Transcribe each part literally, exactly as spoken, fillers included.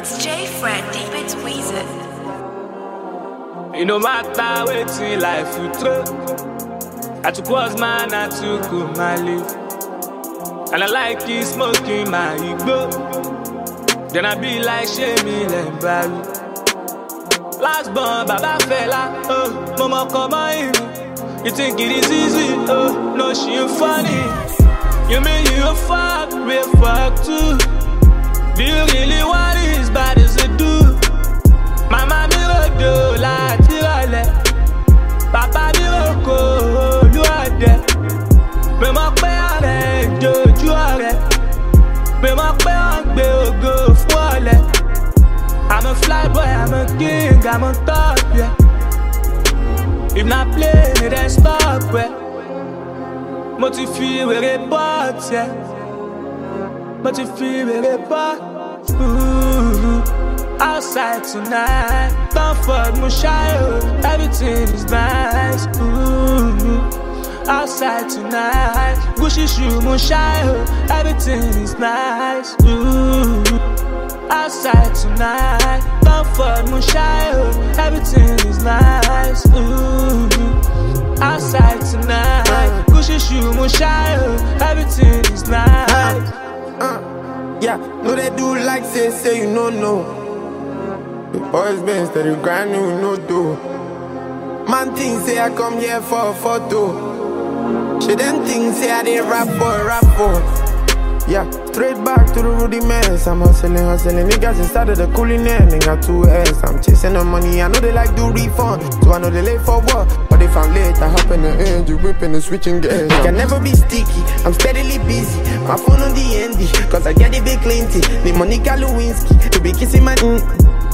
It's J Fred, deep it's Weezer. You no matter waiting life you throw. I took was man, I took my life. And I like it smoking my ego. Then I be like Shemi Lembari. Last born, Baba fella, oh, mama come on. You think it is easy, oh, no she ain't funny. You mean you a fuck, we a fuck too. Do you really want it as bad as it do? Mama mi ro do láti rọlẹ̀. Papa mi ro ko olúọdẹ. Pè mọ̀ pé ọ̀rẹ́ ìjòjú ọ̀rẹ́. Pè mọ̀ pé wọ́n gbé ògo fún ọ̀lẹ. I'm a fly boy, I'm a king, I'm on top, yeah. If not play, then stop, yeah. Mo ti fi wèrè bọ́t, yeah. Mo ti fi wèrè bọ́t. Outside tonight, comfort, mo shy, oh. Everything is nice. Ooh. Outside tonight, Gucci shoe, mo shy, oh. Everything is nice. Ooh. Outside tonight, comfort, mo shy, oh. Everything is nice. Ooh. Outside tonight, Gucci shoe, mo shy, oh. Everything is nice. Uh, uh, yeah, no they do like say, say you no know. The boys been steady grinding with no do. Man think say I come here for a photo. She then think say I did rap for rap for. Yeah, straight back to the rudiments. I'm hustling, hustling. Niggas inside of the cooling end. They got two heads. I'm chasing the money. I know they like do refund. So I know they late for what? But if I'm late, I hop in the engine, whipping and switching gears. I can never be sticky. I'm steadily busy. My phone on the N D. Cause I get the big plenty. The Monica Lewinsky. To be kissing my mm.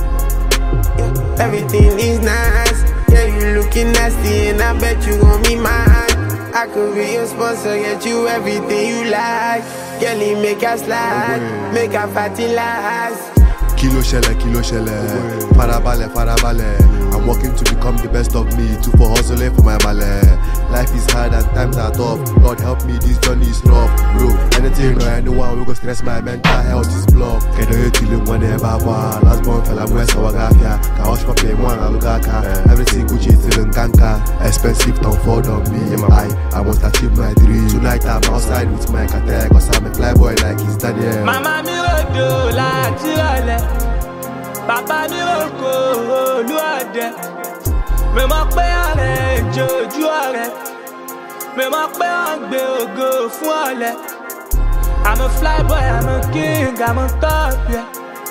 Yeah, everything is nice. Yeah, you looking nasty. And I bet you gon' be mine. I could be your sponsor, get you everything you like. Girlie, make her slide, make her fatty last. Kilo shelle, kilo shelle, farabale, farabale. I'm working to become the best of me, to for hustling for my male. Life is hard and times are tough. Lord help me, this journey is rough, bro. Anything or anyone we go stress my mental health is blocked. Can you till him whenever one? Last born fella, I'm west of Wagafia. Can wash my pay one, Alugaka. Everything Gucci till in Kanka. Expensive don't fall on me. I, I must achieve my dream. Tonight I'm outside with my kate, cause I'm a fly boy like his Daniel. Mama mi ro do láti rọlẹ̀. Papa mi ro ko olúọdẹ. Mi mọ̀ pé ọ̀rẹ́ ìjòjú ọ̀rẹ́. Mi mọ̀ pé wọ́n gbé ògo fún ọ̀lẹ. I'm a fly boy, I'm a king, I'm on top, yeah.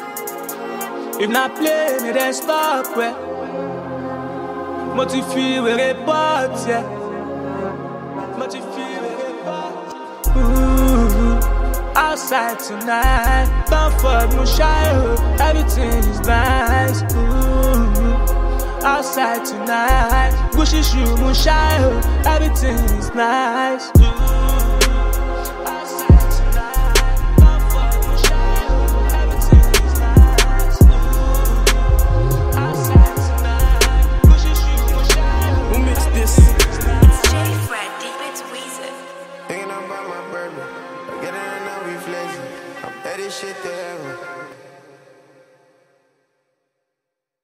If not play, me then stop, yeah. Mo ti fi wèrè bọ́t, yeah. Mo ti fi wèrè bọ́t. Outside tonight, comfort, mo shy, oh. Everything is nice. Ooh. Outside tonight, Gucci shoe, mo shy, oh. Everything is nice. Ooh.